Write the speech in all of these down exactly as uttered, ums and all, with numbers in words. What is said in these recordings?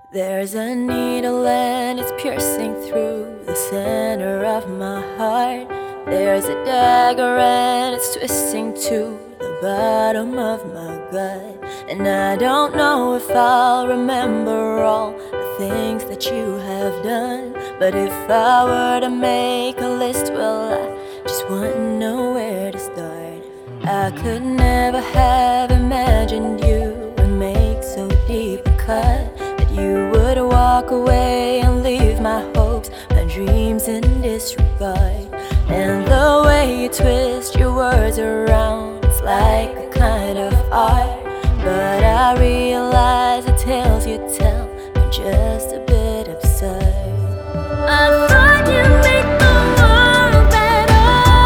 There's a needle and it's piercing through the center of my heart. There's a dagger and it's twisting to the bottom of my gut. And I don't know if I'll remember all the things that you have done, but if I were to make a list, well, I just wouldn't know where to start. I could never have imagined you would make so deep a cut, that you would walk away and leave my hopes, my dreams in disregard. And the way you twist your words around, it's like a kind of art. But I realize the tales you tell are just a bit absurd. I thought you'd make the world better,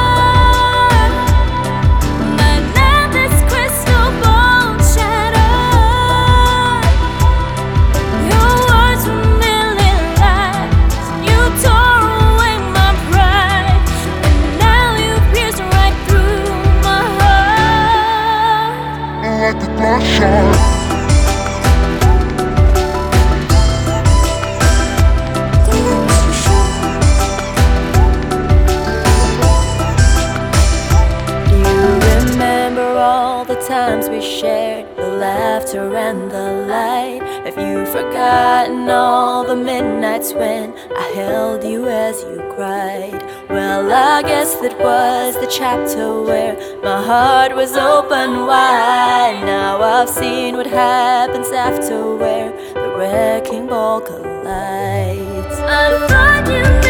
but now this crystal ball shattered. Your words were merely lies. You tore away my pride, and now you pierced right through my heart. Like a flashlight. The times we shared, the laughter and the light. Have you forgotten all the midnights when I held you as you cried? Well, I guess that was the chapter where my heart was open wide. Now I've seen what happens after, where the wrecking ball collides. I thought you